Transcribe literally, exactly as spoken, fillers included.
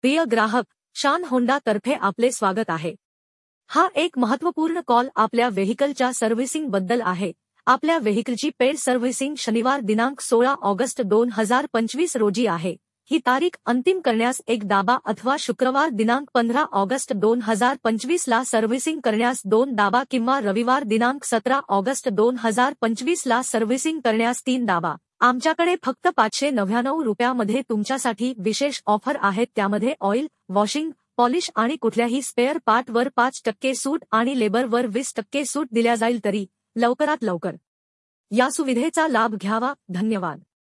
प्रिय ग्राहक, शान होंडा तर्फे आपले स्वागत आहे। हा एक महत्त्वपूर्ण कॉल आपल्या व्हेइकलच्या सर्व्हिसिंग बद्दल आहे। आपल्या व्हेइकलची पेड सर्व्हिसिंग शनिवार दिनांक सोळा ऑगस्ट दोन हजार पंचवीस रोजी आहे। ही तारीख अंतिम करण्यास एक दाबा अथवा शुक्रवार दिनांक पंधरा ऑगस्ट दोन हजार पंचवीस ला सर्व्हिसिंग करण्यास दोन दाबा किंवा रविवार दिनांक सतरा ऑगस्ट दोन हजार पंचवीस ला सर्व्हिसिंग करण्यास तीन दाबा। आमच्याकडे फक्त पाचशे नव्याण्णव रुपयामध्ये तुमच्यासाठी विशेष ऑफर आहेत, त्यामध्ये ऑइल, वॉशिंग, पॉलिश आणि कुठल्याही स्पेअर पार्टवर पाच टक्के सूट आणि लेबरवर वीस टक्के सूट दिल्या जाईल। तरी लवकरात लवकर या सुविधेचा लाभ घ्यावा। धन्यवाद।